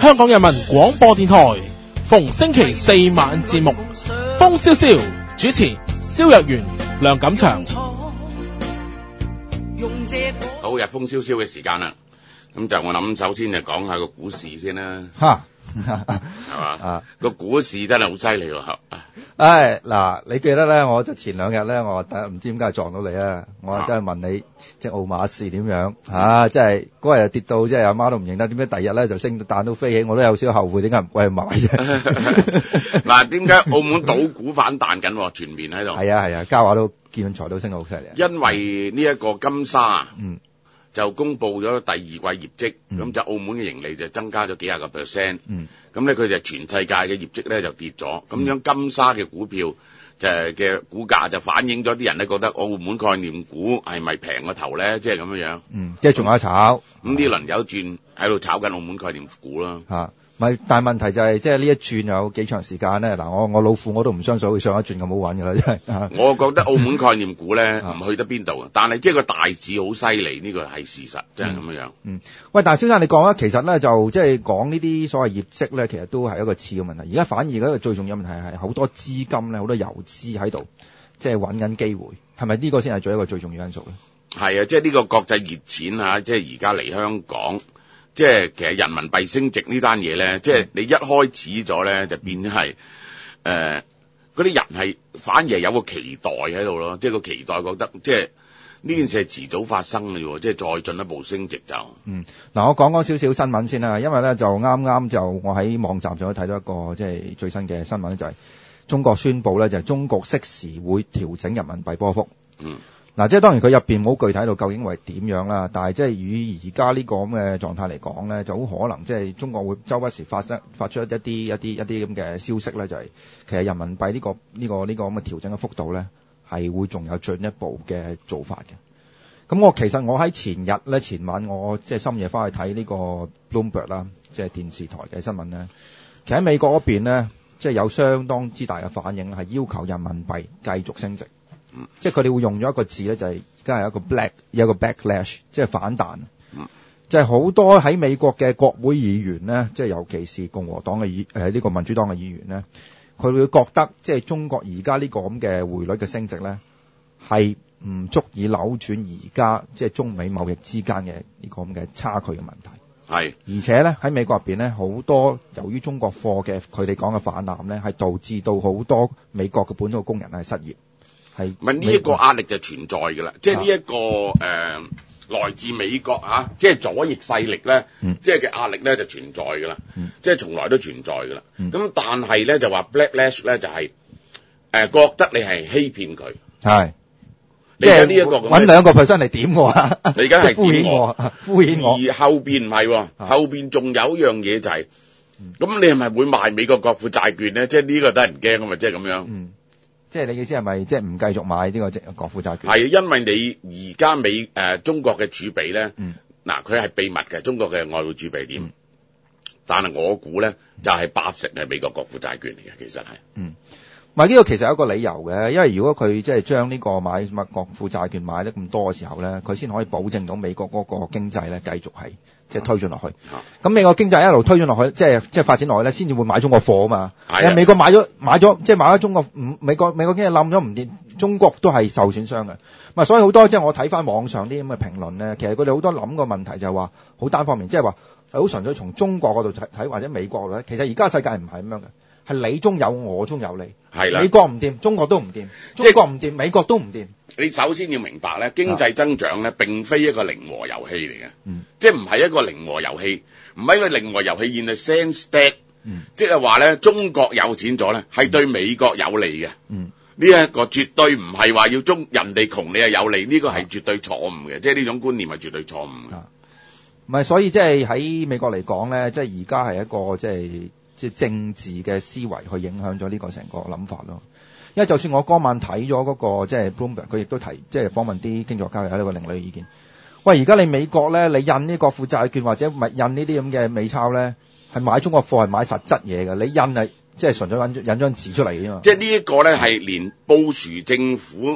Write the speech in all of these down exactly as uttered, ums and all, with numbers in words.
香港人民廣播電台，逢星期四晚節目風蕭蕭，主持蕭若元、梁錦祥。 好，日風蕭蕭嘅時間啦，咁就我諗首先就講下個股市先啦。 吓係嘛啊，個股市真係好犀利喎。 唉，嗱，你記得咧，我就前兩日咧，我唔知點解撞到你啊，我真係問你隻澳馬市點樣吓，即係嗰日又跌到即係阿媽都唔認得，點解第二日咧就升到彈到飛起，我都有少少後悔，點解唔貴買啫？ 嗱，點解澳門賭股反彈緊，全面喺度？係啊係啊，嘉華都建材都升得好犀利。 因為呢一個金沙， 嗯。 就公布咗第二季業績，咁、 嗯、 就澳門嘅盈利就增加咗幾廿個 percent， 嗯， 咁咧佢就全世界嘅業績咧就跌咗，咁、嗯、樣金沙嘅股票就嘅股價就反映咗啲人咧覺得澳門概念股係咪平個頭咧，即係咁樣樣， 嗯，即係仲有得炒， 咁呢輪有轉喺度炒緊澳門概念股啦， 嚇。咪，但係問題就係、是，即係呢一轉有幾長時間咧？嗱，我我老虎我都唔相信會上一轉咁好玩㗎啦，真係。 我覺得澳門概念股咧唔去得邊度，但係即係個大市好犀利，呢個係事實，真係咁樣樣。 嗯，喂，但係蕭生你講咧，其實咧就即係講呢啲所謂業績咧，其實都係一個次嘅問題。而家反而嗰個最重要問題係好多資金咧，好多游資喺度，即係揾緊機會，係咪呢個先係最一個最重要因素咧？ 係啊，即係呢個國際熱錢啊，即係而家嚟香港。即係其實人民幣升值呢單嘢咧，即係你一開始咗咧就變咗係誒嗰啲人係反而係有個期待喺度咯，即係個期待覺得即係呢件事係遲早發生嘅喎，即係再進一步升值就嗯嗱，我講講少少新聞先啦，因為咧就啱啱就我喺網站上睇到一個即係最新嘅新聞，就係中國宣布咧就係中國適時會調整人民幣波幅。嗯。嗱，即係當然佢入邊冇具體到究竟會點樣啦，但係即係以而家呢個咁嘅狀態嚟講咧，就好可能即係中國會周不時發生發出一啲一啲一啲咁嘅消息咧，就係其實人民幣呢個呢個呢個咁嘅調整嘅幅度咧，係會仲有進一步嘅做法嘅。咁我其實我喺前日咧前晚我即係深夜翻去睇呢個 Bloomberg 啦，即係電視台嘅新聞咧，其實喺美國嗰邊咧，即係有相當之大嘅反應，係要求人民幣繼續升值。嗯、即係佢哋會用咗一個字咧，就係而家係一個 black 有一個 backlash，即係反彈。嗯、就係好多喺美國嘅國會議員咧，即係尤其是共和黨嘅議誒呢個民主黨嘅議員咧，佢會覺得即係中國而家呢個咁嘅匯率嘅升值咧，係唔足以扭轉而家即係中美貿易之間嘅呢個咁嘅差距嘅問題。 係， 而且咧喺美國入邊咧，好多由於中國貨嘅佢哋講嘅泛濫咧，係導致到好多美國嘅本土工人係失業。係， 唔係呢一個壓力就存在㗎啦，即係呢一個誒、呃、來自美國嚇、啊，即係左翼勢力咧，嗯、即係嘅壓力咧就存在㗎啦，嗯、即係從來都存在㗎啦。咁、嗯、但係咧就話 backlash 咧就係、是、誒、呃、覺得你係欺騙佢，係，即係呢一個揾兩個 percent 嚟點我啊， 你而家係敷衍我，敷衍我。 而後邊唔係喎，後邊仲有一樣嘢就係、是，咁、嗯、你係咪會賣美國國庫債券咧？即係呢個得人驚啊嘛，即係咁樣。嗯即係你意思係咪即係唔繼續買呢個國庫債券？ 係，因為你而家美誒、呃、中國嘅儲備咧，嗱佢係秘密嘅，中國嘅外匯儲備點？嗯、但係我估咧就係、是、八成係美國國庫債券嚟嘅，其實係。嗯， 咪呢個其實有一個理由嘅，因為如果佢即係將呢個買物國庫債券買得咁多嘅時候咧，佢先可以保證到美國嗰個經濟咧繼續係即係推進落去。咁、啊、美國經濟一路推進落去，即係即係發展落去咧，先至會買中國貨啊嘛。係啊，美國買咗買咗，即係買咗中國唔美國美國經濟冧咗唔掂，中國都係受損傷嘅。咪所以好多即係我睇翻網上啲咁嘅評論咧，其實佢哋好多諗個問題就係話好單方面，即係話好純粹從中國嗰度睇睇或者美國嗰度咧，其實而家世界唔係咁樣嘅。係你中有我中有你，係啦。美國唔掂，中國都唔掂；中國唔掂，美國都唔掂。 你首先要明白咧，經濟增長咧並非一個零和遊戲嚟嘅，嗯、即係唔係一個零和遊戲，唔係一個零和遊戲。In the sense that，即係話咧，中國有錢咗咧，係對美國有利嘅。呢一、嗯、個絕對唔係話要中人哋窮你係有利，呢、這個係絕對錯誤嘅，即係呢種觀念係絕對錯誤嘅。 唔係，所以即係喺美國嚟講咧，即係而家係一個即係。即係政治嘅思維去影響咗呢個成個諗法咯。因為就算我嗰晚睇咗嗰個即係 Bloomberg，佢亦都提即係訪問啲經濟學家有呢個另類嘅意見。喂，而家你美國咧，你印呢國庫債券或者咪印呢啲咁嘅美鈔咧，係買中國貨係買實質嘢嘅。你印係即係純粹印印張紙出嚟嘅嘛。 即係呢一個咧係連布殊政府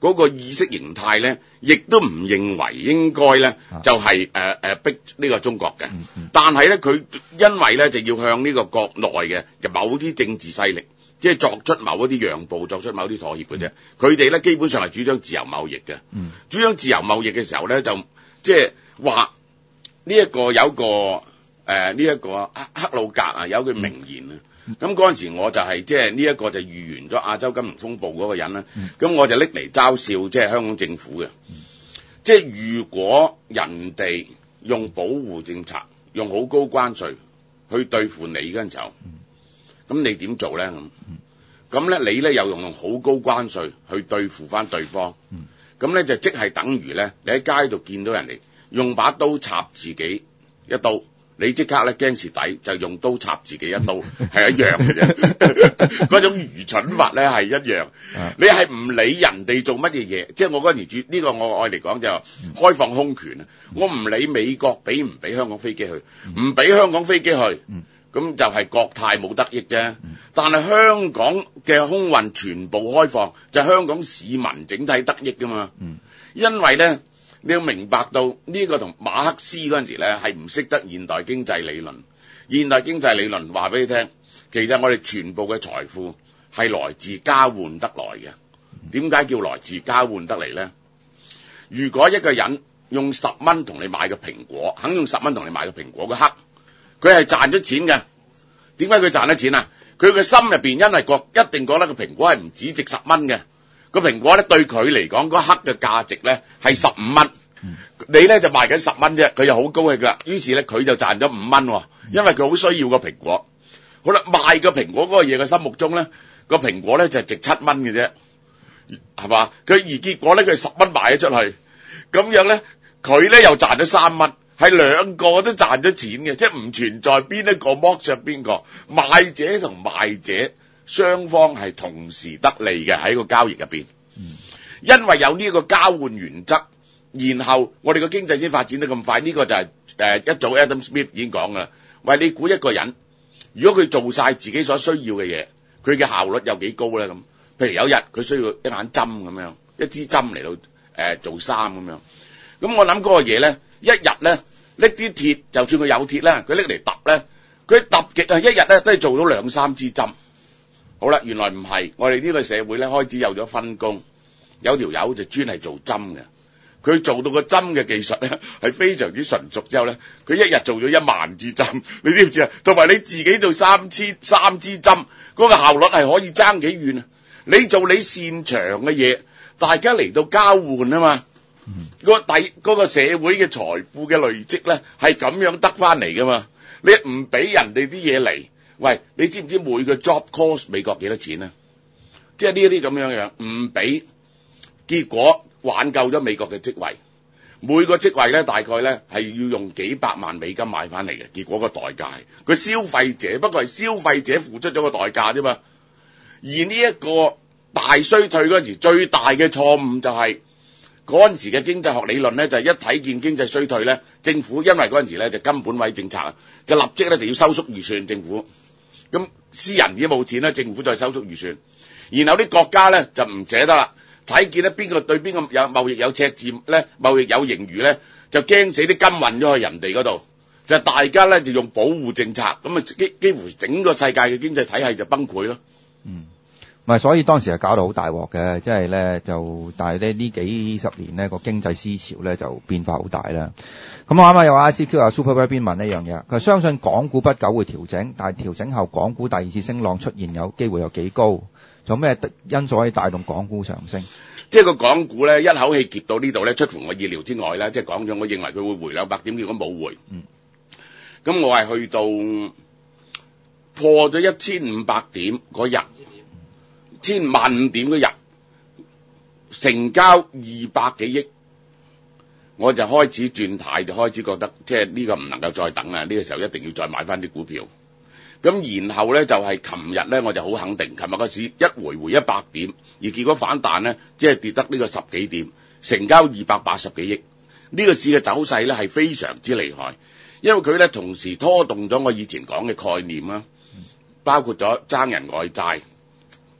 嗰個意識形態咧，亦都唔認為應該咧就係誒誒逼呢個中國嘅。 嗯嗯、 但係咧佢因為咧就要向呢個國內嘅某啲政治勢力，即係作出某一啲讓步，作出某啲妥協嘅啫。佢哋咧基本上係主張自由貿易嘅。 嗯、 主張自由貿易嘅時候咧，就即係話呢一個有個誒呢一個克克魯格啊，有句名言啊。咁嗰陣時我就係即係呢一個就預言咗亞洲金融風暴嗰個人啦。咁、嗯、我就拎嚟嘲笑即係香港政府嘅。嗯、即係如果人哋用保護政策，用好高關稅去對付你嗰陣時候，咁、嗯、你點做咧？咁咁咧你咧又用用好高關稅去對付翻對方，咁咧、嗯、就即係等於咧你喺街度見到人哋用把刀插自己一刀。你即刻咧驚蝕底，就用刀插自己一刀，係一樣嘅啫。嗰種愚蠢法咧係一樣。你係唔理人哋做乜嘢嘢，即係我嗰陣時主呢個我愛嚟講就開放空權啊！我唔理美國俾唔俾香港飛機去，唔俾香港飛機去，咁就係國泰冇得益啫。但係香港嘅空運全部開放，就係香港市民整體得益噶嘛。因為咧。你要明白到呢個同馬克思嗰陣時咧係唔識得現代經濟理論。現代經濟理論話俾你聽，其實我哋全部嘅財富係來自交換得來嘅。點解叫來自交換得嚟咧？如果一個人用十蚊同你買個蘋果，肯用十蚊同你買個蘋果嘅刻，佢係賺咗錢嘅。點解佢賺咗錢啊？佢嘅心入邊因為覺一定覺得個蘋果係唔止值十蚊嘅。個蘋果咧對佢嚟講嗰刻嘅價值咧係十五蚊，嗯、你咧就賣緊十蚊啫，佢就好高興噶。於是咧佢就賺咗五蚊，因為佢好需要個蘋果。好啦，賣個蘋果嗰個嘢嘅心目中咧，個蘋果咧就係值七蚊嘅啫，係嘛？佢而結果咧佢十蚊賣咗出去，咁樣咧佢咧又賺咗三蚊，係兩個都賺咗錢嘅，即係唔存在邊一個剝削邊個，買者同賣者。雙方係同時得利嘅喺個交易入邊，嗯、因為有呢個交換原則，然後我哋個經濟先發展得咁快。呢、這個就係、是、誒、呃、一早 Adam Smith 已經講噶啦。喂，你估一個人如果佢做晒自己所需要嘅嘢，佢嘅效率有幾高咧？咁，譬如有日佢需要一眼針咁樣，一支針嚟到誒、呃、做衫咁樣。咁我諗嗰個嘢咧，一日咧拎啲鐵，就算佢有鐵咧，佢拎嚟揼咧，佢揼極啊，一日咧都係做到兩三支針。好啦，原來唔係，我哋呢個社會咧開始有咗分工，有條友就專係做針嘅，佢做到個針嘅技術咧係非常之純熟之後咧，佢一日做咗一萬支針，你知唔知啊？同埋你自己做三支三支針，嗰個效率係可以爭幾遠啊？你做你擅長嘅嘢，大家嚟到交換啊嘛，嗰個底嗰個社會嘅財富嘅累積咧係咁樣得翻嚟噶嘛，你唔俾人哋啲嘢嚟。喂，你知唔知每個 job cost 美國幾多錢啊？即係呢啲咁樣樣唔俾，結果挽救咗美國嘅職位。每個職位咧大概咧係要用幾百萬美金買翻嚟嘅，結果個代價係個消費者，不過係消費者付出咗個代價啫嘛。而呢一個大衰退嗰陣時，最大嘅錯誤就係嗰陣時嘅經濟學理論咧，就係、是、一睇見經濟衰退咧，政府因為嗰陣時咧就金本位政策，就立即咧就要收縮預算，政府。咁私人已經冇錢啦，政府再收縮預算，然後啲國家咧就唔捨得啦，睇見咧邊個對邊個有貿易有赤字咧，貿易有盈餘咧，就驚死啲金運咗去人哋嗰度，就大家咧就用保護政策，咁啊幾幾乎整個世界嘅經濟體系就崩潰咯。 嗯，唔係，所以當時係搞到好大鑊嘅，即係咧就，但係咧呢幾十年咧個經濟思潮咧就變化好大啦。咁我啱啱有 I C Q 啊 Super Web 問呢樣嘢，佢相信港股不久會調整，但係調整後港股第二次升浪出現有機會有幾高？仲有咩因素可以帶動港股上升？ 即係個港股咧一口氣夾到呢度咧，出乎我意料之外啦。即係講咗，我認為佢會回兩百點，結果冇回。嗯。咁我係去到破咗一千五百點嗰日，千萬五點嗰日，成交二百幾億。我就開始轉態，就開始覺得即係呢個唔能夠再等啦，呢、這個時候一定要再買翻啲股票。咁然後咧就係琴日咧我就好肯定，琴日個市一回回一百點，而結果反彈咧即係跌得呢個十幾點，成交二百八十幾億。呢、這個市嘅走勢咧係非常之厲害，因為佢咧同時拖動咗我以前講嘅概念啦，包括咗爭人外債、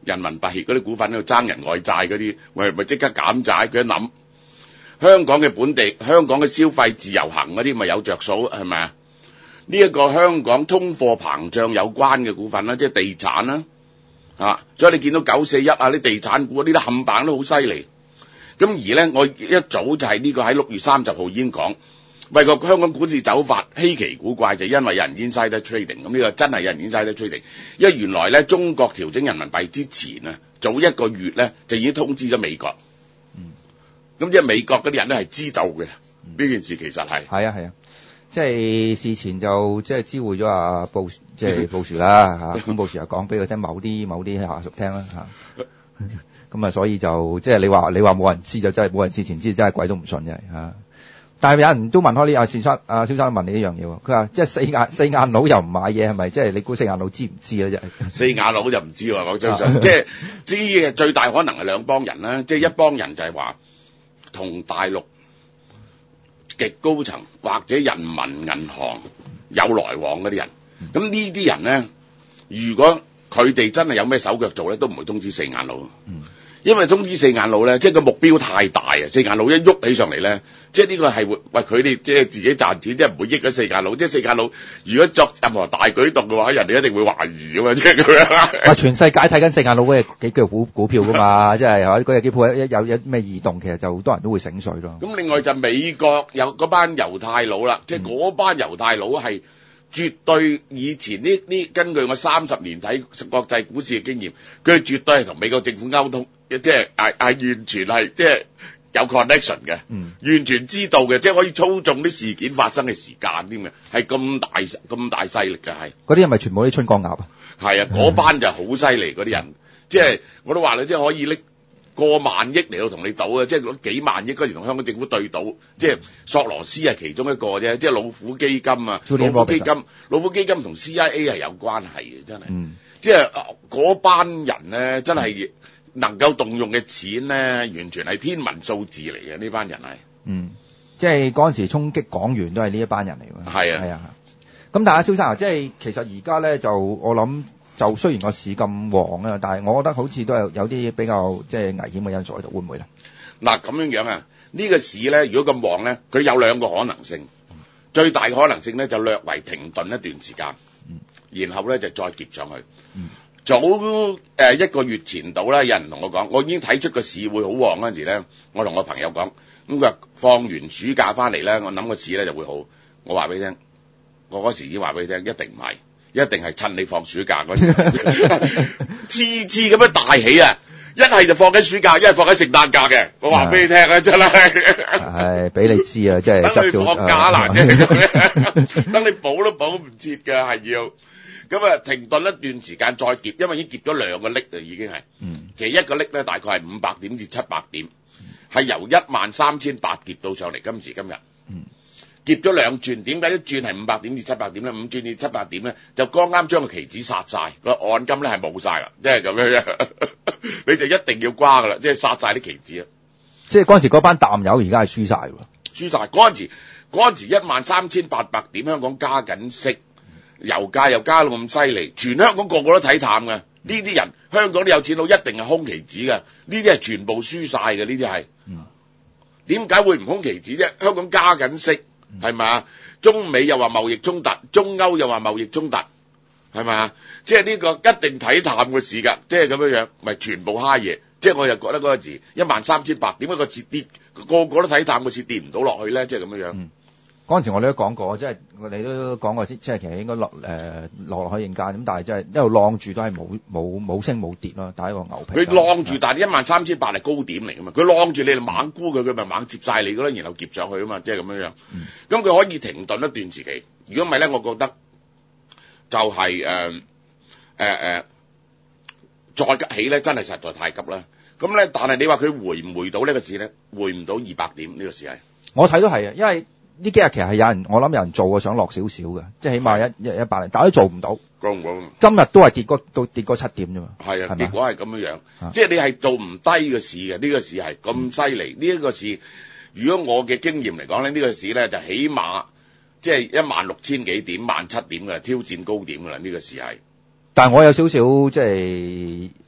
人民幣嗰啲股份喺度爭人外債嗰啲，喂咪即刻減債。佢一諗香港嘅本地香港嘅消費自由行嗰啲咪有着數係咪啊？呢一個香港通貨膨脹有關嘅股份啦，即係地產啦啊，所以你見到九四一啊啲地產股呢啲冚棒都好犀利。咁而咧，我一早就係呢個喺六月三十號已經講，為個香港股市走法稀奇古怪，就因為有人 insider trading。咁呢個真係有人 insider trading，因為原來咧中國調整人民幣之前啊，早一個月咧就已經通知咗美國。嗯，咁即係美國嗰啲人咧係知道嘅呢、嗯、件事，其實係係啊係啊，即係事前就即係知會咗阿布即係布殊啦嚇，咁布殊又講俾佢聽某啲某啲下屬聽啦嚇。咁啊，所以就即係你話你話冇人知就真係冇人事前知，真係鬼都唔信真係嚇。但係有人都問開呢阿先生阿蕭生問你一樣嘢喎，佢話即係四眼四眼佬又唔買嘢係咪？即係你估四眼佬知唔知啊？真係四眼佬就唔知喎，我相信即係知嘅最大可能係兩幫人啦，即係一幫人就係話同大陸極高層或者人民銀行有來往嗰啲人。咁呢啲人咧，如果佢哋真係有咩手腳做咧，都唔會通知四眼佬。嗯，因為通知四眼佬咧，即係個目標太大啊！四眼佬一喐起上嚟咧，即係呢個係會為佢哋即係自己賺錢，即係唔會益咗四眼佬。即係四眼佬如果作任何大舉動嘅話，人哋一定會懷疑噶嘛，即係咁樣。啊！ 全世界睇緊四眼佬嗰幾隻股股票噶嘛，即係係嘛？嗰隻機鋪一有有咩異動，其實就好多人都會醒水咯。 咁另外就美國有嗰班猶太佬啦，即係嗰班猶太佬係。絕對以前呢呢，根據我三十年睇國際股市嘅經驗，佢絕對係同美國政府溝通，即係係係完全係即係有 connection 嘅，嗯，完全知道嘅，即係可以操縱啲事件發生嘅時間添嘅，係咁大咁大勢力嘅係。 嗰啲係咪全部啲春江鴨啊？ 係啊，嗰班就好犀利嗰啲人，即係我都話你，即係可以拎過萬億嚟到同你賭啊！即係攞幾萬億嗰時同香港政府對賭，即係索羅斯係其中一個啫，即係老虎基金啊，老虎基金，老虎基金同 C I A 係有關係嘅，真係，嗯，即係嗰班人咧，真係能夠動用嘅錢咧，完全係天文數字嚟嘅，呢班人係，嗯， 即係嗰陣時衝擊港元都係呢一班人嚟嘅， 係啊， 係啊，咁但係阿蕭生啊，即係其實而家咧就我諗。就雖然個市咁旺啊，但係我覺得好似都有有啲比較即係危險嘅因素喺度，會唔會咧？ 嗱咁樣樣啊，呢個市咧，如果咁旺咧，佢有兩個可能性。最大嘅可能性咧就略為停頓一段時間，嗯，然後咧就再接上去。嗯，早誒、呃、一個月前度咧，有人同我講，我已經睇出個市會好旺嗰陣時咧，我同我朋友講，咁佢話放完暑假翻嚟咧，我諗個市咧就會好。我話俾你聽，我嗰時已經話俾你聽，一定唔係。一定係趁你放暑假嗰時，次次咁樣大起啊！一係就放緊暑假，一係放緊聖誕假嘅。我話俾你聽啊，真係係俾你知啊，即係等你放假啦，即係等你補都補唔切嘅，係要咁啊停頓一段時間再跌，因為已經跌咗兩個厘啊，已經係。嗯，其實一個厘咧大概係五百點至七百點，係由一萬三千八跌到上嚟今時今日。嗯。跌咗兩轉，點解一轉係五百點至七百點咧？五轉至七百點咧，就剛啱將個期指殺晒，個按金咧係冇晒啦，即係咁樣樣，你就一定要瓜噶啦，即係殺晒啲期指啊！ 即係嗰陣時嗰班淡友而家係輸晒喎， 輸晒嗰陣時，嗰陣時一萬三千八百點，香港加緊息，油價又加到咁犀利，全香港個個都睇淡嘅。呢啲人香港啲有錢佬一定係空期指嘅，呢啲係全部輸晒嘅，呢啲係。點解會唔空期指啫？香港加緊息。係咪啊？中美又話貿易衝突，中歐又話貿易衝突，係咪啊？即係呢個一定睇淡個市㗎，即係咁樣樣，咪全部蝦嘢。即係我又覺得嗰個字一萬三千八，點解個市跌個個都睇淡個市跌唔到落去咧？即係咁樣樣。嗯，嗰陣時我哋都講過，即係我哋都講過，即係其實應該落誒落落去認價咁，但係即係一路晾住都係冇冇冇升冇跌咯，打一個牛皮。佢晾住，但係一萬三千八係高點嚟㗎嘛，佢晾住你就猛沽佢，佢咪猛接晒你㗎啦，然後夾上去啊嘛，即係咁樣樣。咁、嗯、佢可以停頓一段時期。如果唔係咧，我覺得就係誒誒誒再起咧，真係實在太急啦。咁咧，但係你話佢回唔回到呢個市咧？回唔到二百點呢、呢個市係。我睇都係啊，因為呢幾日其實係有人，我諗有人做過想落少少嘅，即係起碼一一一百零，但係都做唔到。講唔講？今日都係跌嗰到跌嗰七點啫嘛。係啊，結果係咁樣樣，啊、即係你係做唔低嘅市嘅，呢、呢個市係咁犀利。呢、嗯、一、呢個市，如果我嘅經驗嚟講咧，呢、呢個市咧就起碼即係一萬六千幾點、萬七點嘅挑戰高點㗎啦。呢、呢個市係。但係我有少少即係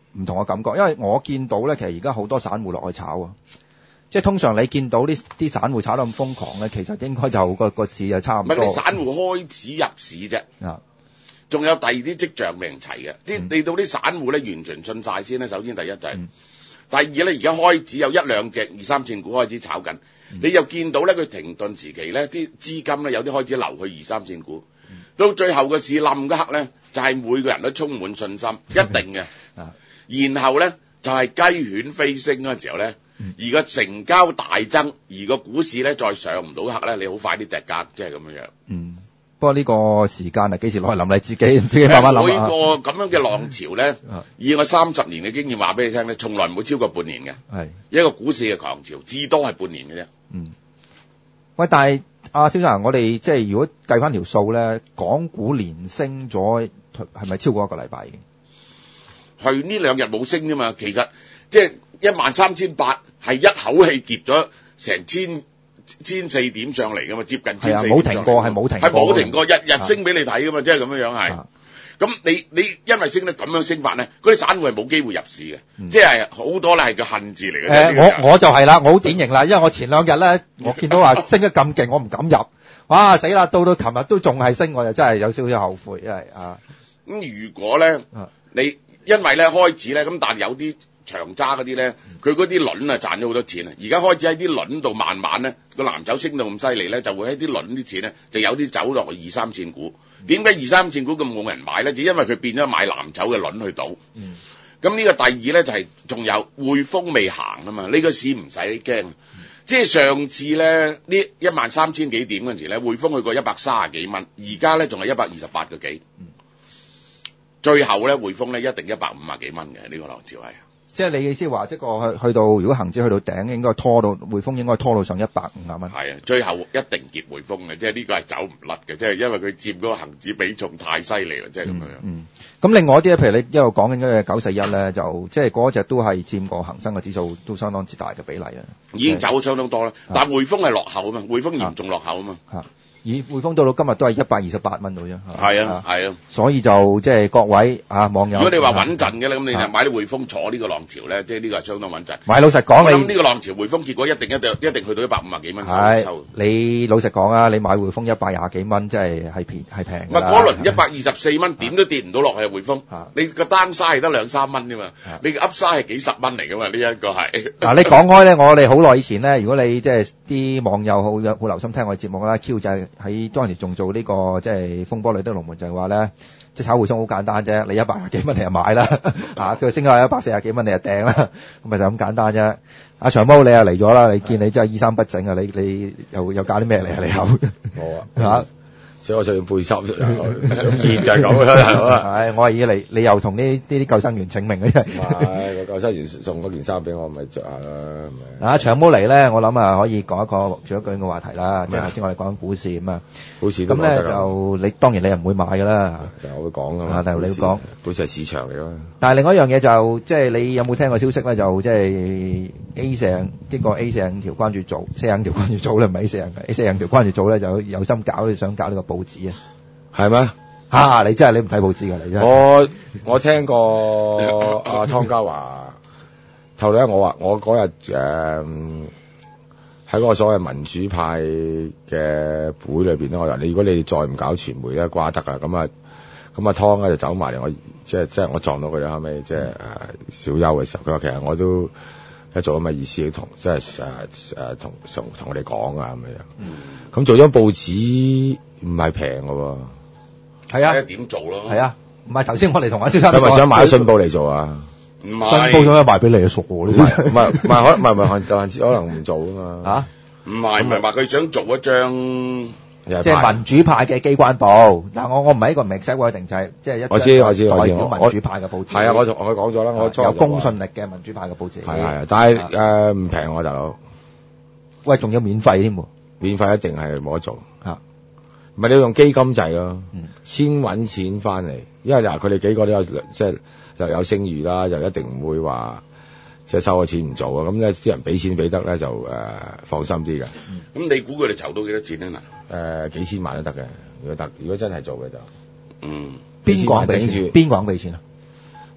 唔同嘅感覺，因為我見到咧，其實而家好多散戶落去炒啊。即係通常你見到呢啲散戶炒得咁瘋狂咧，其實應該就個個市就差唔多。 唔係你散戶開始入市啫， 啊， 仲有第二啲跡象未齊嘅。啲、 嗯、 你到啲散戶咧完全信晒先咧。首先第一就係、是嗯， 第二咧而家開始有一兩隻二三線股開始炒緊、嗯，你又見到咧佢停頓時期咧啲資金咧有啲開始流去二三線股，嗯、到最後個市冧嗰刻咧就係、是、每個人都充滿信心，一定嘅。啊，然後咧就係、是、雞犬飛升嗰陣時候咧。而個成交大增，而個股市咧再上唔到客咧，你好快啲跌價，即係咁樣樣。嗯， 不過呢個時間啊，幾時攞嚟諗你自己自己慢慢諗啊。 每個咁樣嘅浪潮咧，以我三十年嘅經驗話俾你聽咧，從來唔會超過半年嘅。係一個股市嘅狂潮，至多係半年嘅啫。嗯。 喂，但係阿蕭生，我哋即係如果計翻條數咧，港股連升咗係咪超過一個禮拜已經？ 係呢兩日冇升啫嘛，其實即係一萬三千八係一口氣結咗成千千四點上嚟噶嘛，接近千四點。 係啊，冇停過，係冇停過， 係冇停過，日日升俾你睇噶嘛，即係咁樣樣係。咁你你因為升得咁樣升法咧，嗰啲散戶係冇機會入市嘅，嗯、即係好多咧係個恨字嚟嘅。誒、 呃，我我就係啦，我好典型啦，因為我前兩日咧，我見到話升得咁勁，我唔敢入。哇，死啦！到到琴日都仲係升，我就真係有少少後悔，因為啊。咁如果咧，你因為咧開始咧，咁但係有啲長揸嗰啲咧，佢嗰啲輪啊賺咗好多錢啊！而家開始喺啲輪度慢慢咧，個藍籌升到咁犀利咧，就會喺啲輪啲錢咧，就有啲走落去二三線股。點解二三線股咁冇人買咧？就因為佢變咗買藍籌嘅輪去賭。嗯。咁呢個第二咧就係、是、仲有匯豐未行啊嘛，呢、這個市唔使驚。嗯、即係上次咧呢一萬三千幾點嗰陣時咧，匯豐去過一百三十幾蚊，而家咧仲係一百二十八個幾。嗯。最後咧，匯豐咧一定一百五十幾蚊嘅呢個浪潮係。即係你意思話，即係去去到如果恒指去到頂，應該拖到匯豐應該拖到上一百五十蚊。 係啊，最後一定結匯豐嘅，即係呢個係走唔甩嘅，即係因為佢佔嗰個恒指比重太犀利啦，即係咁樣。 嗯。咁、嗯、另外一啲咧，譬如你一路講緊嗰隻九四一咧，就即係嗰隻都係佔過恒生嘅指數都相當之大嘅比例啊。 已經走相當多啦，但係匯豐係落後啊嘛，匯豐嚴重落後啊嘛。 嚇。以匯豐到到今日都係一百二十八蚊到啫， 係啊係啊， 所以就即係各位啊網友， 如果你話穩陣嘅咧，咁你就買啲匯豐坐呢個浪潮咧，即係呢個係相當穩陣。 買老實講， 我諗呢個浪潮匯豐結果一定一定一定去到一百五十幾蚊收。 你老實講啊，你買匯豐一百廿幾蚊，即係係平係平。 唔係嗰輪一百二十四蚊，點都跌唔到落去匯豐。你個單嘥係得兩三蚊啫嘛，你個 Upside係幾十蚊嚟噶嘛？呢一個係。嗱，你講開咧，我哋好耐以前咧，如果你即係啲網友好有好留心聽我哋節目啦 ，Q 就係喺當時仲做呢、這個即係風波裏的龍門，就係話咧，即係炒匯豐好簡單啫，你一百廿幾蚊你就買啦，啊佢升咗一百四廿幾蚊你就掟啦，咁咪就咁簡單啫。阿長毛你又嚟咗啦，你見你真係衣衫不整啊，你你又又搞啲咩嚟啊你又？ 冇啊嚇。所以我就要背心，見就係咁啦，係嘛？ 係，我係以你，你又同呢呢啲救生員請命嘅啫。 唔係，個救生員送嗰件衫俾我，咪着下啦。 啊，長毛嚟咧，我諗啊，可以講一個最一句嘅話題啦。即係頭先我哋講緊股市咁啊。 股市咁咧就你當然你又唔會買㗎啦。 但係我會講㗎嘛。 但係你會講， 股市係市場嚟㗎嘛。 但係另外一樣嘢就即係你有冇聽過消息咧？就即係 A 四呢個 A 四十五條關注組，四十五條關注組咧，唔係 A 四十五 A 四十五條關注組咧，就有心搞，想搞呢個報紙啊。 係咩？ 嚇！你真係你唔睇報紙㗎，你真係。 我我聽過阿湯家驊透露咧，我話我嗰日誒喺嗰個所謂民主派嘅會裏邊咧，我話你如果你再唔搞傳媒咧，瓜得㗎。咁啊咁啊湯咧就走埋嚟，我即係即係我撞到佢哋後尾即係誒小休嘅時候，佢話其實我都一做咁嘅意思去同即係誒誒同同同我哋講啊咁樣。咁、嗯、做張報紙唔係平㗎喎。 係啊， 點做咯？ 係啊，唔係頭先我哋同阿蕭生， 係咪想買信報嚟做啊？ 唔係， 信報咗賣俾你啊，傻喎！ 唔係唔係唔係，可能唔係唔係，就係可能唔做啊嘛。 嚇？唔係唔係話佢想做一張即係民主派嘅機關報。但係我我唔係一個唔係 exact 定就係即係一我知我知我知， 代表民主派嘅報紙。 係啊，我同佢講咗啦，我有公信力嘅民主派嘅報紙。 係係，但係誒唔平喎，大佬。 喂，仲要免費添喎？ 免費一定係冇得做嚇。唔係你要用基金制咯，嗯、先揾錢翻嚟，因為嗱佢哋幾個都有即係又有聲譽啦，又一定唔會話即係收咗錢唔做啊。咁咧啲人俾錢俾得咧就誒、呃、放心啲嘅。咁、 嗯、你估佢哋籌到幾多錢咧？嗱、 呃，誒幾千萬都得嘅，如果得，如果真係做嘅就， 嗯， 邊個俾錢？邊個俾錢啊？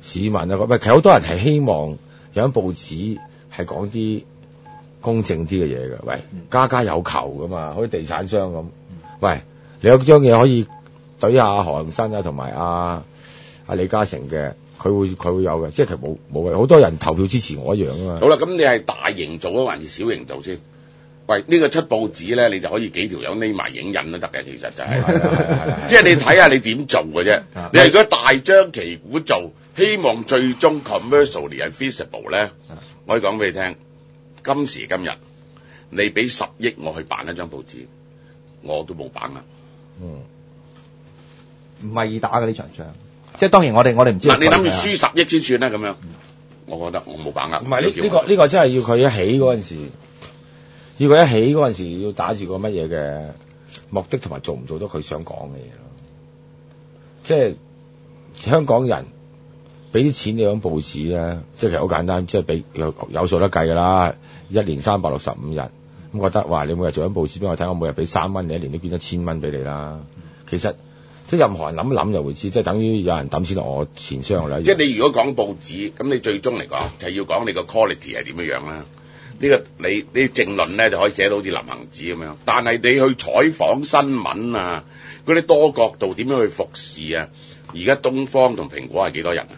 市民啊，喂，其實好多人係希望有張報紙係講啲公正啲嘅嘢嘅，喂，家家有求噶嘛，好似地產商咁，喂，你有張嘢可以對下何鴻燊啊，同埋阿阿李嘉誠嘅，佢會佢會有嘅，即係其實冇冇嘅，好多人投票支持我一樣啊嘛。 好啦，咁你係大型做啊，還是小型做先？喂，呢、這個出報紙咧，你就可以幾條友匿埋影印都得嘅，其實就係、是，即係你睇下你點做嘅啫。你係如果大張旗鼓做，希望最終 commercially 係 feasible 咧，我可以講俾你聽，今時今日你俾十億我去辦一張報紙，我都冇把握。 嗯，唔係易打嘅呢場仗，即係當然我哋我哋唔知。 嗱，你諗住輸十億先算啦，咁樣，我覺得我冇把握。 唔係呢呢個呢、這個真係要佢一起嗰陣時。要佢一起嗰陣時，要打住個乜嘢嘅目的，同埋做唔做到佢想講嘅嘢咯。即係香港人俾啲錢你張報紙咧，即係其實好簡單，即係俾有有數得計㗎啦。一年三百六十五日，咁覺得話你每日做張報紙俾我睇，我每日俾三蚊，你一年都捐一千蚊俾你啦。其實即係任何人諗一諗就會知，即係等於有人抌錢落我錢箱啦。 即係你如果講報紙，咁你最終嚟講就係要講你個 quality 係點樣樣啦。呢、這個你你政論咧就可以寫到好似林行止咁樣，但係你去採訪新聞啊，嗰啲多角度點樣去服侍啊？而家東方同蘋果係幾多人啊？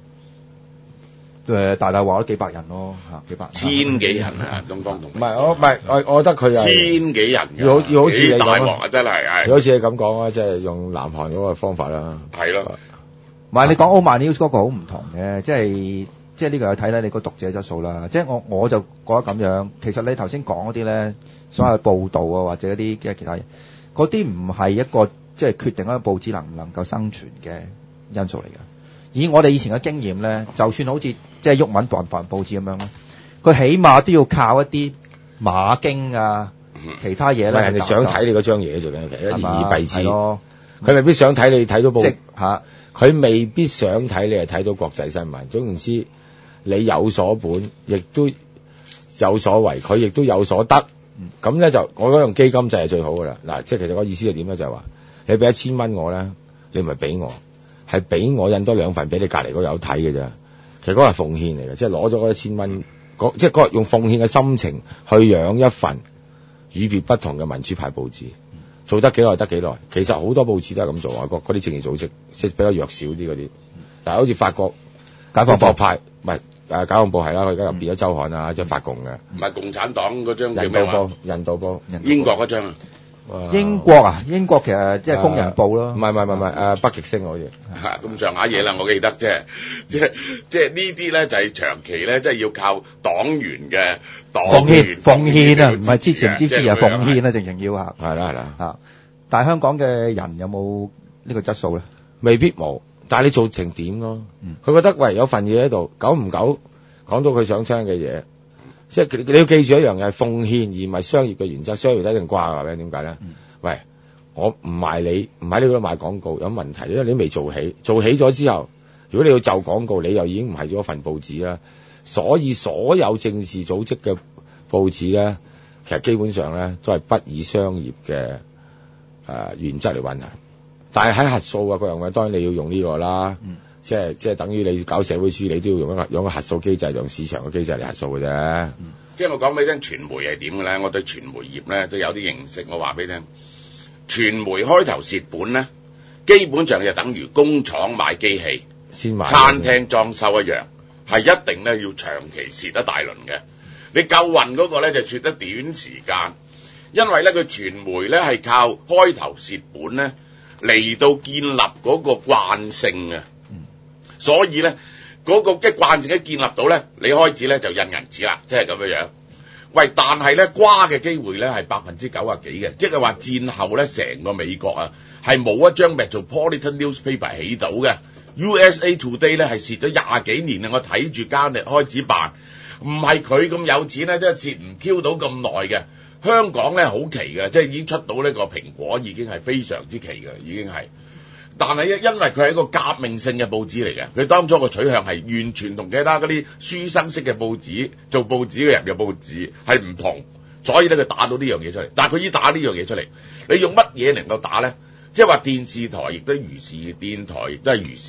誒、嗯，大大話都幾百人咯，嚇幾百千幾人啊！東方同唔係我唔係我我覺得佢係千幾人， 要要好似你大鑊啊， 真係係， 好似你咁講啊，即係用南韓嗰個方法啦， 係咯。 唔係你講 Oman News 嗰個好唔同嘅，即係。即係呢個要睇睇你個讀者質素啦。即係我我就覺得咁樣，其實你頭先講嗰啲咧，所謂報導啊或者一啲嘅其他嘢，嗰啲唔係一個即係決定一個報紙能唔能夠生存嘅因素嚟㗎。以我哋以前嘅經驗咧，就算好似即係毓民辦辦報紙咁樣咧，佢起碼都要靠一啲馬經啊，其他嘢咧。 人哋想睇你嗰張嘢做緊，其實一言以蔽之。 咯， 佢未必想睇你睇到報嚇， 佢未必想睇你係睇到國際新聞。總言之，你有所本，亦都有所為，佢亦都有所得。咁咧就我覺得用基金制係最好噶啦。嗱，即係其實個意思係點咧？就係話你俾一千蚊我咧，你唔係俾我，係俾我印多兩份俾你隔離嗰個有睇嘅啫。其實嗰個係奉獻嚟嘅，即係攞咗嗰一千蚊，即係嗰個用奉獻嘅心情去養一份與別不同嘅民主派報紙。做得幾耐得幾耐，其實好多報紙都係咁做，外國嗰啲政治組織即係比較弱小啲嗰啲，但係好似法國解放報派，唔係誒解放報係啦，佢而家又變咗周刊啊，即係法共嘅， 唔係共產黨嗰張叫人咩話？ 道報，人道報， 英國嗰張啊， 英國啊，英國其實即係工人報咯， 唔係唔係唔係誒北極星好似嚇咁上下嘢啦，我記得即係即係即係呢啲咧就係長期咧，即係要靠黨員嘅黨奉獻員奉獻啊，唔係支持唔支持啊， 即係咁樣奉獻啊，直情要嚇。 係啦係啦嚇，但係香港嘅人有冇呢個質素咧？ 未必冇，但係你做成點咯？佢覺得喂有份嘢喺度，久唔久講到佢想聽嘅嘢，即係你要記住一樣嘢係奉獻，而唔係商業嘅原則。商業一定掛㗎，點解咧？喂，我唔賣你，唔喺呢度賣廣告有問題，因為你都未做起，做起咗之後，如果你要就廣告，你又已經唔係咗份報紙啦。所以所有政治組織嘅報紙咧，其實基本上咧都係不以商業嘅誒、呃、原則嚟運行。但係喺核數啊各樣嘅，當然你要用呢個啦，嗯、即係即係等於你搞社會主義，你都要用一個用一個核數機制，用市場嘅機制嚟核數嘅啫。嗯、 即係我講俾你聽，傳媒係點嘅咧？我對傳媒業咧都有啲認識。我話俾你聽，傳媒開頭蝕本咧，基本上就等於工廠買機器、 先買餐廳裝修一樣。係一定咧要長期蝕得大輪嘅，你夠運嗰個咧就蝕得短時間，因為咧佢傳媒咧係靠開頭蝕本咧嚟到建立嗰個慣性嘅，所以咧嗰個嘅慣性一建立到咧，你開始咧就印銀紙啦，即係咁樣樣。喂，但係咧瓜嘅機會咧係百分之九啊幾嘅，即係話戰後咧成個美國啊係冇一張 Metropolitan Newspaper 起到嘅。U S A Today 咧係蝕咗廿幾年啊！我睇住加力開始辦，唔係佢咁有錢咧，即係蝕唔 Q 到咁耐嘅。香港咧好奇嘅，即係已經出到呢個蘋果已經係非常之奇嘅，已經係。但係因因為佢係一個革命性嘅報紙嚟嘅，佢當初個取向係完全同其他嗰啲書生式嘅報紙做報紙嘅人嘅報紙係唔同，所以咧佢打到呢樣嘢出嚟。但係佢已經打呢樣嘢出嚟，你用乜嘢能夠打咧？即係話電視台亦都如是，電台亦都係如是。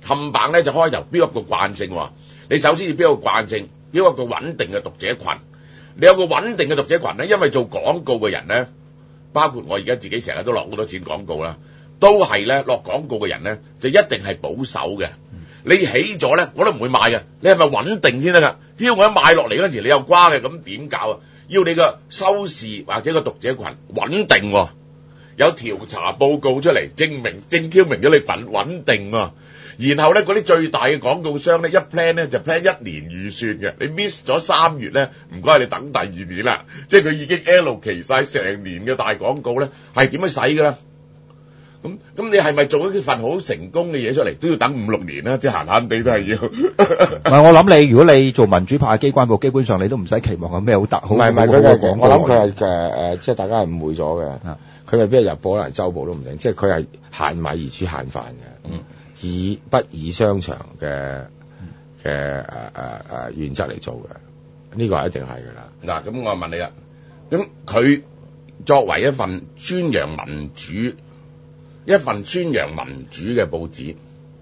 冚唪咧就開頭標一個慣性喎。你首先要標一個慣性，標一個穩定嘅讀者群。你有個穩定嘅讀者群咧，因為做廣告嘅人咧，包括我而家自己成日都落好多錢廣告啦，都係咧落廣告嘅人咧，就一定係保守嘅。你起咗咧，我都唔會買嘅。你係咪穩定先得㗎？只要我一買落嚟嗰陣時，你又瓜嘅，咁點搞啊？要你個收視或者個讀者群穩定喎，有調查報告出嚟證明證 Q 明咗你穩穩定喎。然後咧，嗰啲最大嘅廣告商咧，一 plan 咧就 plan 一年預算嘅。你 miss 咗三月咧，唔該你等第二年啦。即係佢已經 L 期晒成年嘅大廣告咧，係點樣使㗎啦？咁咁你係咪做一份好成功嘅嘢出嚟，都要等五六年啦？即係閒閒地都係要。 唔係，我諗你，如果你做民主派機關報，基本上你都唔使期望有咩好特好。 唔係唔係，佢嘅係我諗佢係誒誒，即係大家係誤會咗嘅。佢未必係日報可能週報都唔定，即係佢係限米而煮限飯嘅。嗯。以不以商場嘅嘅誒誒誒原則嚟做嘅，呢個係一定係㗎啦。 嗱，咁我問你啦，咁佢作為一份宣揚民主、一份宣揚民主嘅報紙，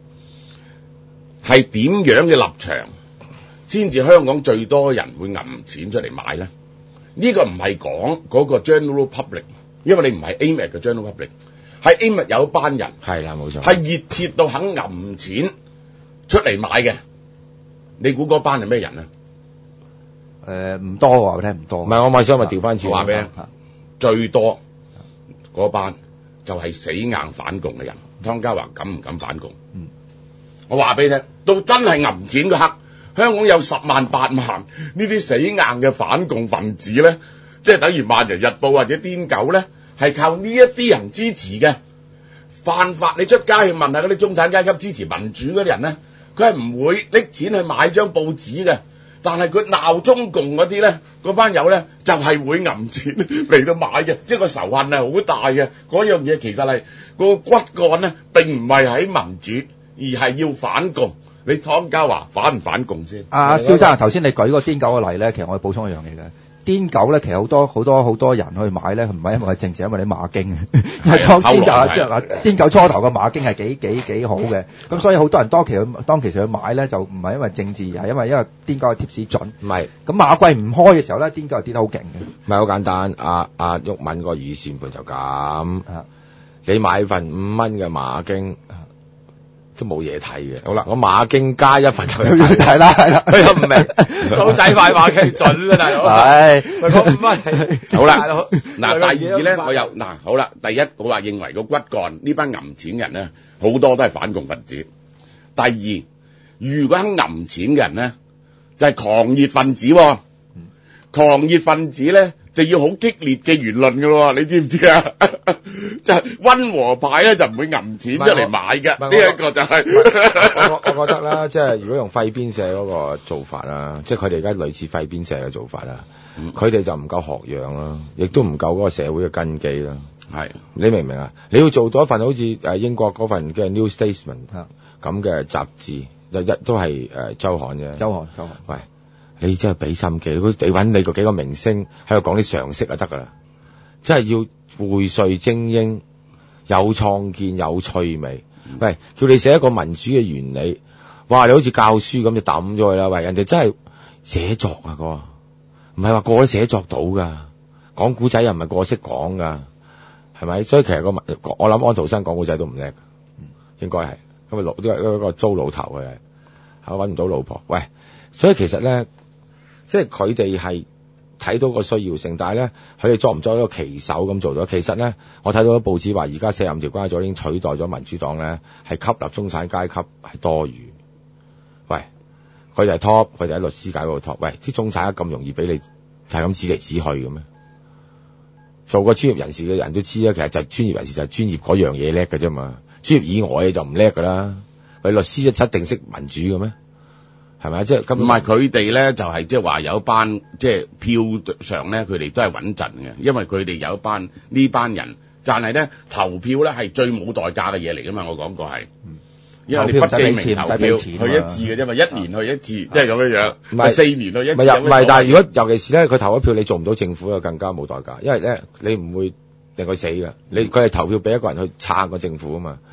係點樣嘅立場先至香港最多人會揞錢出嚟買咧？呢個唔係講嗰個 general public， 因為你唔係 aim at 嘅 general public。係 aim at 有班人係啦，冇錯， 係熱切到肯揞錢出嚟買嘅。你估嗰班係咩人啊？ 誒唔多喎，我聽唔多。 唔係我買想咪調翻轉話俾你，最多嗰班就係死硬反共嘅人。湯家驊敢唔敢反共？嗯，我話俾你聽，到真係揞錢嗰刻，香港有十萬八萬呢啲死硬嘅反共分子咧，即係等於《萬人日報》或者《癲狗》咧。係靠呢一啲人支持嘅，犯法你出街去問下嗰啲中產階級支持民主嗰啲人咧，佢係唔會拎錢去買張報紙嘅，但係佢鬧中共嗰啲咧，嗰班友咧就係、是、會揞錢嚟到買嘅，即係個仇恨係好大嘅。嗰樣嘢其實係、嗰個骨幹咧，並唔係喺民主，而係要反共。你湯家驊反唔反共先？ 阿蕭生，頭先你舉個癲狗嘅例咧，其實我要補充一樣嘢嘅。癲狗咧，其實好多好多好多人去買咧，唔係因為係政治，因為你馬經。因為當癲狗即係話癲狗初頭嘅馬經係幾幾幾好嘅，咁所以好多人當期去當其時去買咧，就唔係因為政治，係因為因為癲狗嘅貼士準。唔係，咁馬季唔開嘅時候咧，癲狗係跌得好勁嘅。 唔係好簡單，阿阿毓民個預算盤就咁。你買份五蚊嘅馬經。都冇嘢睇嘅，好啦，我馬經加一份就係啦係啦， 佢又唔明，好仔快馬經準啦大佬，係，講五蚊，好啦，嗱第二咧，我又嗱好啦，第一我話認為個骨幹呢班揞錢人咧，好多都係反共分子。第二，如果肯揞錢嘅人咧，就係、是、狂熱分子、哦，狂熱分子咧就要好激烈嘅言論㗎喎，你知唔知啊？就係溫和派咧就唔會揞錢出嚟買嘅，呢一個就係、是、 我我覺得啦，即係如果用廢邊社嗰個做法啦，即係佢哋而家類似廢邊社嘅做法啦，佢哋、嗯、就唔夠學養啦，亦都唔夠嗰個社會嘅根基啦。係你明唔明啊？你要做到一份好似誒英國嗰份嘅 New Statesman 咁嘅雜誌，日日都係誒週刊啫。週刊週刊，喂，你真係俾心機，你揾你個幾個明星喺度講啲常識就得噶啦，真係要。匯萃精英，有創建有趣味。嗯、喂，叫你寫一個民主嘅原理，哇！你好似教書咁就抌咗佢啦。喂，人哋真係寫作啊，個唔係話個個都寫作到噶，講古仔又唔係個個識講噶，係咪？所以其實個我諗安徒生講古仔都唔叻，嗯、應該係咁啊，老都係一個糟老頭嘅，係搵唔到老婆。喂，所以其實咧，即係佢哋係。睇到個需要性，但係咧，佢哋作唔作一個旗手咁做咗？其實咧，我睇到啲報紙話，而家四十五條關咗已經取代咗民主黨咧，係吸納中產階級係多餘。喂，佢哋係 top，佢哋喺律師界嗰度 top。喂，啲中產咁容易俾你就係咁指嚟指去嘅咩？做個專業人士嘅人都知啦，其實就係專業人士就係專業嗰樣嘢叻嘅啫嘛，專業以外嘅就唔叻噶啦。喂，律師一一定識民主嘅咩？係咪？即係咁唔係佢哋咧，就係即係話有一班即係票上咧，佢哋都係穩陣嘅，因為佢哋有一班呢班人，但係咧投票咧係最冇代價嘅嘢嚟噶嘛。我講過係，因為你不記名投票去一次嘅啫嘛，一年去一次，即係咁樣樣，唔係四年去一次。唔係唔係，但係如果尤其是咧，佢投咗票，你做唔到政府就更加冇代價，因為咧你唔會令佢死嘅，你佢係投票俾一個人去撐個政府啊嘛。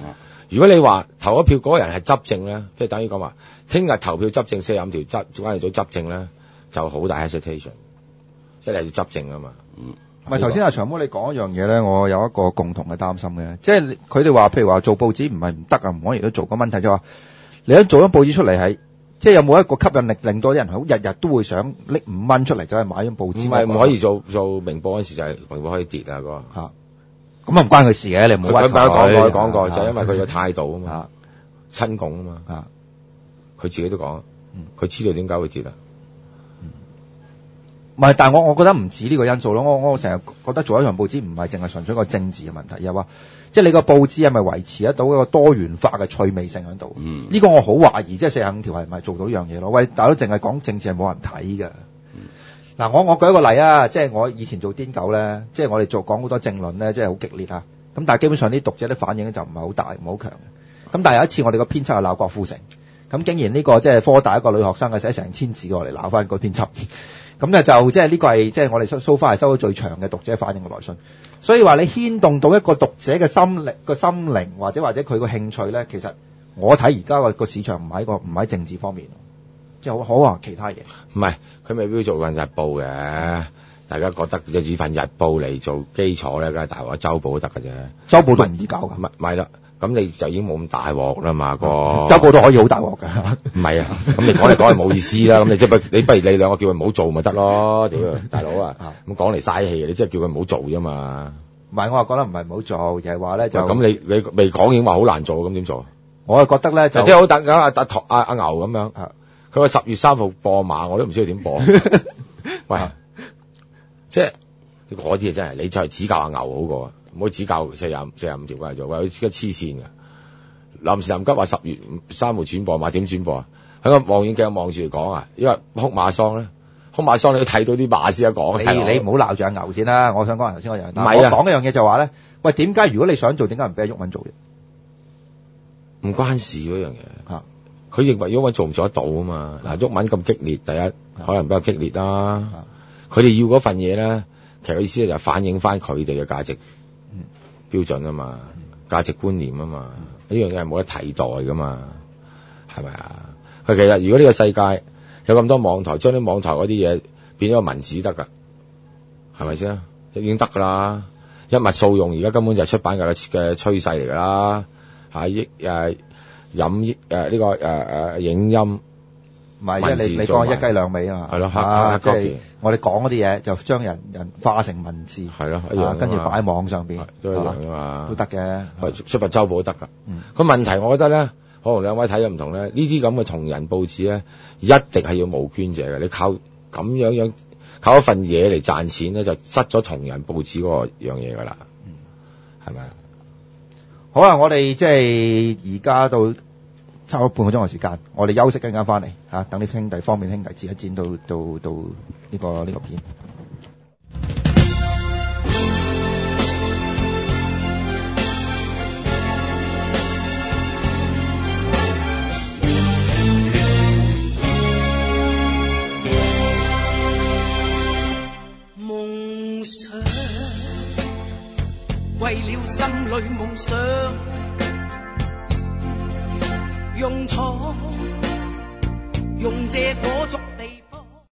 如果你話投一票嗰個人係執政咧，即係等於講話，聽日投票執政四十五條執關係組執政咧，就好大 hesitation， 即係你要執政啊嘛。嗯， 唔係頭先阿長毛你講一樣嘢咧，我有一個共同嘅擔心嘅，即係佢哋話譬如話做報紙唔係唔得啊，唔可以都做。個問題就話你一做咗報紙出嚟係，即係有冇一個吸引力令到啲人好日日都會想拎五蚊出嚟走去買張報紙？ 唔係唔可以做做明報嗰時就係明報可以跌啊嗰個嚇。咁啊唔關佢事嘅，你唔好話佢。 佢講過講過，就係因為佢嘅態度啊嘛，親共啊嘛，佢自己都講，佢知道點解會跌啊。 唔係，但係我我覺得唔止呢個因素咯。我我成日覺得做一樣報紙唔係淨係純粹個政治嘅問題，又話即係你個報紙係咪維持得到一個多元化嘅趣味性喺度？嗯，呢個我好懷疑，即係四十五條係咪做到呢樣嘢咯？喂，大佬淨係講政治係冇人睇㗎。嗱、嗯，我我舉一個例啊，即係我以前做癲狗咧，即係我哋做講好多政論咧，即係好激烈啊。咁但係基本上啲讀者啲反應咧就唔係好大，唔係好強嘅。咁但係有一次我哋個編輯係鬧郭富城，咁竟然呢個即係科大一個女學生嘅寫成千字過嚟鬧翻個編輯。咁咧就即係呢個係即係我哋收收翻係收到最長嘅讀者反應嘅來信，所以話你牽動到一個讀者嘅心力、個心靈或者或者佢個興趣咧，其實我睇而家個個市場唔喺個唔喺政治方面，即係好好話其他嘢。唔係佢未必做份日報嘅，大家覺得就以份日報嚟做基礎咧，梗係大鑊週報都得嘅啫。 週報都唔易搞㗎。 唔係啦。咁你就已經冇咁大鑊啦嘛，個週報都可以好大鑊㗎。 唔係啊，咁你講嚟講係冇意思啦。咁你即係不你不如你兩個叫佢唔好做咪得咯？屌大佬啊，咁講嚟嘥氣，你即係叫佢唔好做啫嘛。 唔係，我話覺得唔係唔好做，而係話咧就咁你你未講已經話好難做，咁點做？ 我係覺得咧就即係好等緊阿阿阿牛咁樣，佢話十月三號播馬，我都唔知佢點播。喂，即係嗰啲嘢真係你就係指教阿牛好過。唔好指教四廿四廿五條嚟做，喂，佢黐線㗎。臨時臨急話十月三號轉播嘛，點轉播啊？喺個望遠鏡望住嚟講啊，因為哭馬桑咧，哭馬桑你要睇到啲馬先得講。 你你唔好鬧住阿牛先啦，我想講頭先嗰樣。 唔係啊， 我講一樣嘢就話咧，喂，點解如果你想做，點解唔俾阿毓民做嘅？ 唔關事嗰樣嘢。嚇，佢認為毓民做唔做得到啊嘛？嗱，毓民咁激烈，第一可能比較激烈啦。佢哋要嗰份嘢咧，其實個意思就係反映翻佢哋嘅價值。標準啊嘛，價值觀念啊嘛，呢樣嘢係冇得替代噶嘛，係咪啊？佢其實如果呢個世界有咁多網台，將啲網台嗰啲嘢變咗個文字得噶，係咪先？已經得噶啦，一物數用，而家根本就係出版界嘅嘅趨勢嚟噶啦，嚇益誒飲益誒呢個誒誒、呃、影音。 唔係，因為你你講一雞兩味啊嘛， 係咯， 啊，即係我哋講嗰啲嘢就將人人化成文字， 係咯，一樣， 跟住擺喺網上邊， 都一樣噶嘛， 都得嘅， 出版週報都得噶。個問題我覺得咧，可能兩位睇嘅唔同咧，呢啲咁嘅同人報紙咧，一定係要募捐者嘅。你靠咁樣樣靠一份嘢嚟賺錢咧，就失咗同人報紙嗰個樣嘢噶啦，係咪啊？ 好啦，我哋即係而家到差唔多半個鐘嘅時間，我哋休息一陣間翻嚟嚇，等啲兄弟方面兄弟剪一剪到到到呢個呢個片。 夢想，為了心裏夢想。用錯，用這果足